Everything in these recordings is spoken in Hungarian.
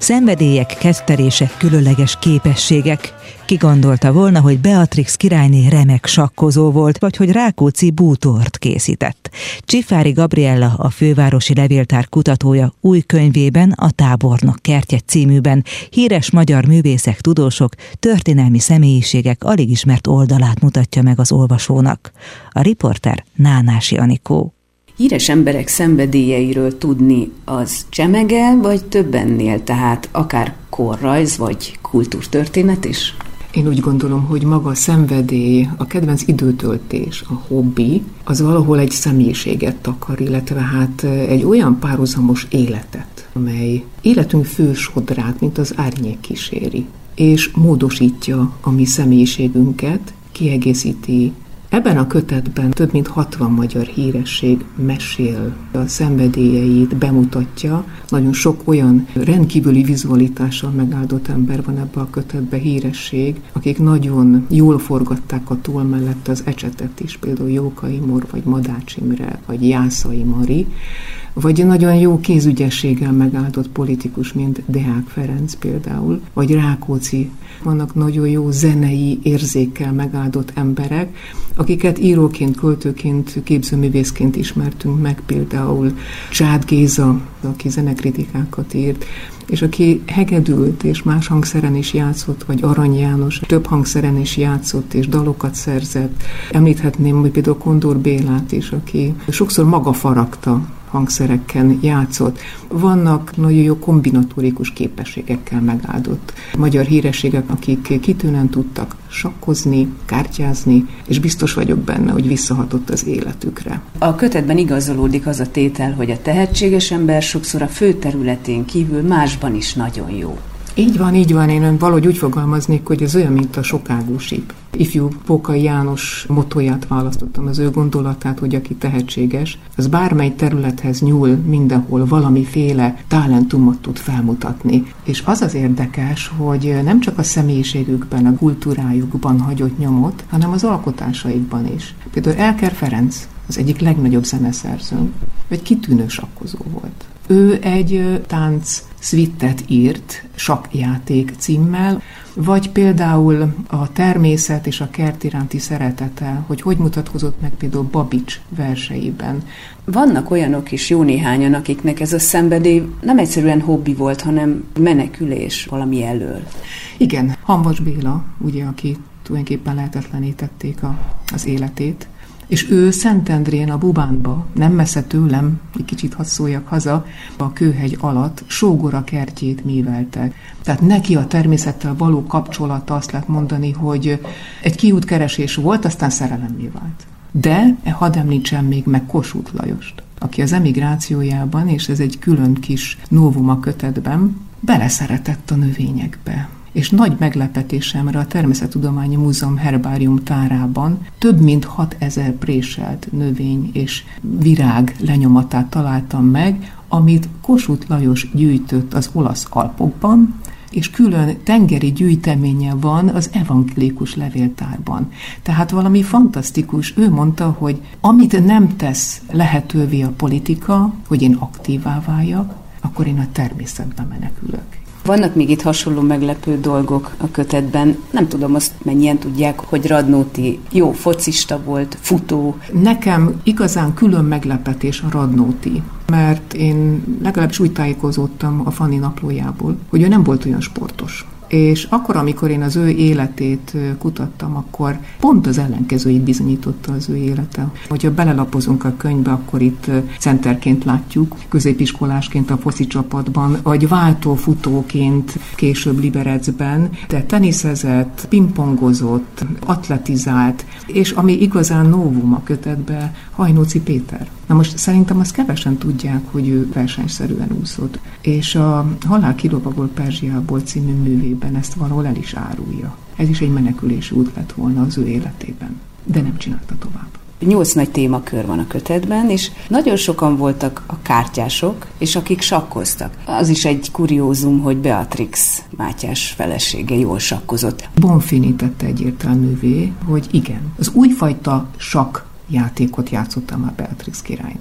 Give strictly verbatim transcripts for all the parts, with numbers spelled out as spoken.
Szenvedélyek, kettelések, különleges képességek. Ki gondolta volna, hogy Beatrix királyné remek sakkozó volt, vagy hogy Rákóczi bútort készített. Csifári Gabriella, a fővárosi levéltár kutatója új könyvében, a Tábornok kertje címűben híres magyar művészek, tudósok, történelmi személyiségek alig ismert oldalát mutatja meg az olvasónak. A riporter Nánási Anikó. Híres emberek szenvedélyeiről tudni az csemege, vagy több ennél, tehát akár korrajz, vagy kultúrtörténet is? Én úgy gondolom, hogy maga a szenvedély, a kedvenc időtöltés, a hobbi, az valahol egy személyiséget takar, illetve hát egy olyan párhuzamos életet, amely életünk fősodrát, mint az árnyék kíséri, és módosítja a mi személyiségünket, kiegészíti. Ebben a kötetben több mint hatvan magyar híresség mesél, a szenvedélyeit bemutatja. Nagyon sok olyan rendkívüli vizualitással megáldott ember van ebben a kötetben, híresség, akik nagyon jól forgatták a toll mellett az ecsetet is, például Jókai Mór, vagy Madács Imre, vagy Jászai Mari, vagy nagyon jó kézügyességgel megáldott politikus, mint Deák Ferenc például, vagy Rákóczi. Vannak nagyon jó zenei érzékkel megáldott emberek, akiket íróként, költőként, képzőművészként ismertünk meg, például Csád Géza, aki zenekritikákat írt, és aki hegedült és más hangszeren is játszott, vagy Arany János több hangszeren is játszott és dalokat szerzett. Említhetném, hogy például Kondor Bélát is, aki sokszor maga faragta hangszereken játszott. Vannak nagyon jó kombinatórikus képességekkel megáldott magyar hírességek, akik kitűnően tudtak sakkozni, kártyázni, és biztos vagyok benne, hogy visszahatott az életükre. A kötetben igazolódik az a tétel, hogy a tehetséges ember sokszor a fő területén kívül másban is nagyon jó. Így van, így van. Én valahogy úgy fogalmaznék, hogy ez olyan, mint a sokágú síp. Ifjú Pókai János mottóját választottam, az ő gondolatát, hogy aki tehetséges, az bármely területhez nyúl, mindenhol valamiféle talentumot tud felmutatni. És az az érdekes, hogy nem csak a személyiségükben, a kultúrájukban hagyott nyomot, hanem az alkotásaikban is. Például Elker Ferenc, az egyik legnagyobb zeneszerzőnk, egy kitűnő sakkozó volt. Ő egy tánc szvittet írt, Sakkjáték címmel, vagy például a természet és a kert iránti szeretete, hogy hogy mutatkozott meg például Babics verseiben. Vannak olyanok is, jó néhányan, akiknek ez a szenvedély nem egyszerűen hobbi volt, hanem menekülés valami elől. Igen, Hamvas Béla, ugye, aki tulajdonképpen lehetetlenítették a, az életét, és ő Szentendrén a Bubánba, nem messze tőlem, egy kicsit hadd szóljak haza, a Kőhegy alatt Sógora kertjét műveltek. Tehát neki a természettel való kapcsolata, azt lehet mondani, hogy egy kiútkeresés volt, aztán szerelemmé vált. De hadd említsem még meg Kossuth Lajost, aki az emigrációjában, és ez egy külön kis novum a kötetben, beleszeretett a növényekbe. És nagy meglepetésemre a Természettudományi Múzeum herbárium tárában több mint hatezer préselt növény és virág lenyomatát találtam meg, amit Kossuth Lajos gyűjtött az olasz Alpokban, és külön tengeri gyűjteménye van az evangélikus levéltárban. Tehát valami fantasztikus. Ő mondta, hogy amit nem tesz lehetővé a politika, hogy én aktívá váljak, akkor én a természetbe menekülök. Vannak még itt hasonló meglepő dolgok a kötetben. Nem tudom, azt mennyien tudják, hogy Radnóti jó focista volt, futó. Nekem igazán külön meglepetés a Radnóti, mert én legalábbis úgy tájékozódtam a Fanni naplójából, hogy ő nem volt olyan sportos. És akkor, amikor én az ő életét kutattam, akkor pont az ellenkezőjét bizonyította az ő élete. Hogyha belelapozunk a könyvbe, akkor itt centerként látjuk, középiskolásként a foci csapatban, vagy váltófutóként később Liberecben, de teniszezett, pingpongozott, atletizált, és ami igazán novum a kötetben, Hajnóci Péter. Na most szerintem azt kevesen tudják, hogy ő versenyszerűen úszott. És a Halál kilovagol Perzsiából című művében ezt valahol el is árulja. Ez is egy menekülési út lett volna az ő életében, de nem csinálta tovább. Nyolc nagy témakör van a kötetben, és nagyon sokan voltak a kártyások, és akik sakkoztak. Az is egy kuriózum, hogy Beatrix Mátyás felesége jól sakkozott. Bonfini tette egyértelművé, hogy igen, az újfajta sakk játékot játszottam már Beatrix királyné.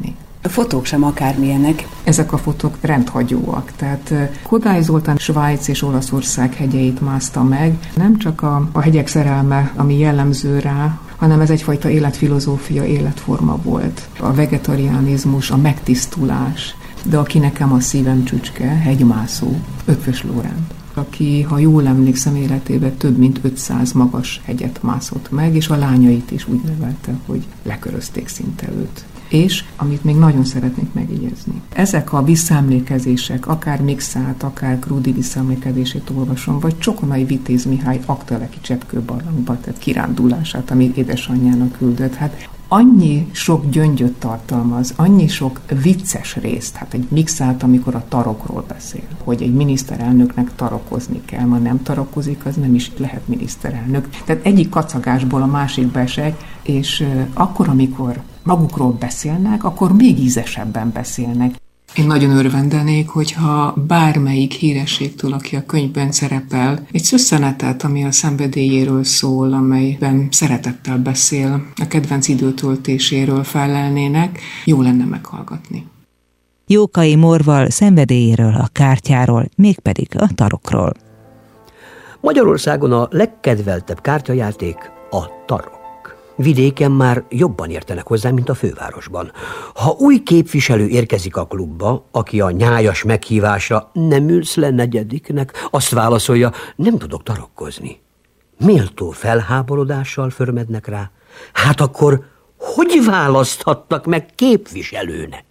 A fotók sem akármilyenek. Ezek a fotók rendhagyóak. Tehát Kodály Zoltán Svájc és Olaszország hegyeit mászta meg. Nem csak a, a hegyek szerelme, ami jellemző rá, hanem ez egyfajta életfilozófia, életforma volt. A vegetariánizmus, a megtisztulás. De aki nekem a szívem csücske, hegymászó, Eötvös Loránd, aki, ha jól emlékszem, életében több mint ötszáz magas hegyet mászott meg, és a lányait is úgy nevelte, hogy lekörözték szinte őt. És, amit még nagyon szeretnék megjegyezni, ezek a visszaemlékezések, akár Mixát, akár Krúdy visszaemlékezését olvasom, vagy Csokonai Vitéz Mihály Akteleki cseppkőbarlangba, tehát kirándulását, amit édesanyjának küldött, hát annyi sok gyöngyöt tartalmaz, annyi sok vicces részt, hát egy Mixát, amikor a tarokról beszél, hogy egy miniszterelnöknek tarokozni kell, ma nem tarokozik, az nem is lehet miniszterelnök. Tehát egyik kacagásból a másikba esek, és akkor, amikor magukról beszélnek, akkor még ízesebben beszélnek. Én nagyon örvendenék, hogyha bármelyik hírességtől, aki a könyvben szerepel, egy szösszenetet, ami a szenvedélyéről szól, amelyben szeretettel beszél, a kedvenc időtöltéséről felelnének, jó lenne meghallgatni. Jókai Morval szenvedélyéről, a kártyáról, mégpedig a tarokról. Magyarországon a legkedveltebb kártyajáték a tarok. Vidéken már jobban értenek hozzá, mint a fővárosban. Ha új képviselő érkezik a klubba, aki a nyájas meghívásra nem ülsz le negyediknek, azt válaszolja, nem tudok tarokkozni. Méltó felháborodással förmednek rá. Hát akkor hogy választhatnak meg képviselőnek?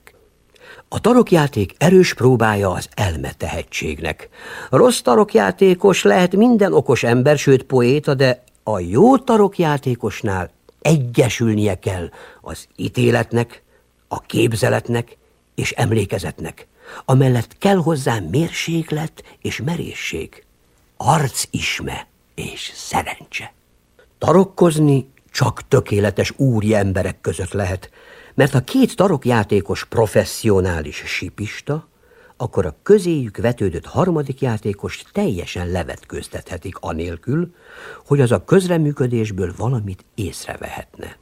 A tarokjáték erős próbája az elmetehegységnek. Rossz tarokjátékos lehet minden okos ember, sőt poéta, de a jó tarokjátékosnál egyesülnie kell az ítéletnek, a képzeletnek és emlékezetnek. Amellett kell hozzá mérséklet és merészség, arcisme és szerencse. Tarokkozni csak tökéletes úri emberek között lehet, mert ha két tarokjátékos professzionális sípista, akkor a közéjük vetődött harmadik játékos teljesen levetkőztethetik anélkül, hogy az a közreműködésből valamit észrevehetne.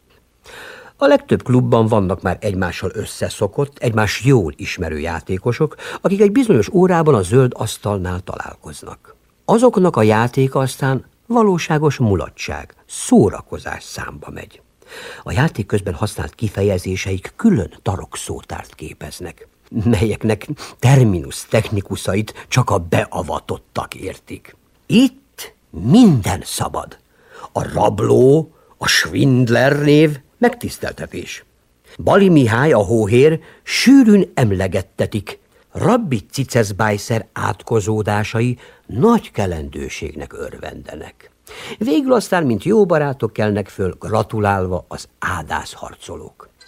A legtöbb klubban vannak már egymással összeszokott, egymás jól ismerő játékosok, akik egy bizonyos órában a zöld asztalnál találkoznak. Azoknak a játéka aztán valóságos mulatság, szórakozás számba megy. A játék közben használt kifejezéseik külön tarokszótárt képeznek, melyeknek terminus technikusait csak a beavatottak értik. Itt minden szabad. A rabló, a svindler név megtiszteltetés. Bali Mihály, a hóhér, sűrűn emlegettetik. Rabbi Ciceszbájszer átkozódásai nagy kelendőségnek örvendenek. Végül aztán, mint jó barátok kelnek föl, gratulálva az ádászharcolók.